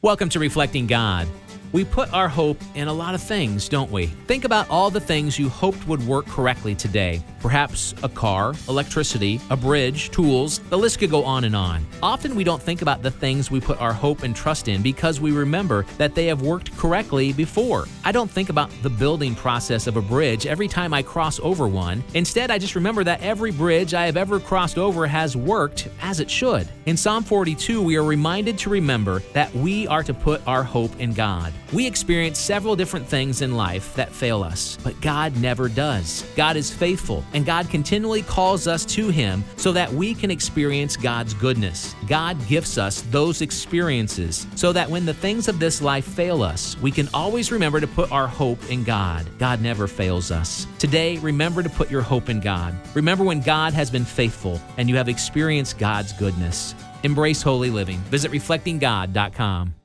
Welcome to Reflecting God. We put our hope in a lot of things, don't we? Think about all the things you hoped would work correctly today. Perhaps a car, electricity, a bridge, tools, the list could go on and on. Often we don't think about the things we put our hope and trust in because we remember that they have worked correctly before. I don't think about the building process of a bridge every time I cross over one. Instead, I just remember that every bridge I have ever crossed over has worked as it should. In Psalm 42, we are reminded to remember that we are to put our hope in God. We experience several different things in life that fail us, but God never does. God is faithful, and God continually calls us to Him so that we can experience God's goodness. God gifts us those experiences so that when the things of this life fail us, we can always remember to put our hope in God. God never fails us. Today, remember to put your hope in God. Remember when God has been faithful and you have experienced God's goodness. Embrace holy living. Visit reflectinggod.com.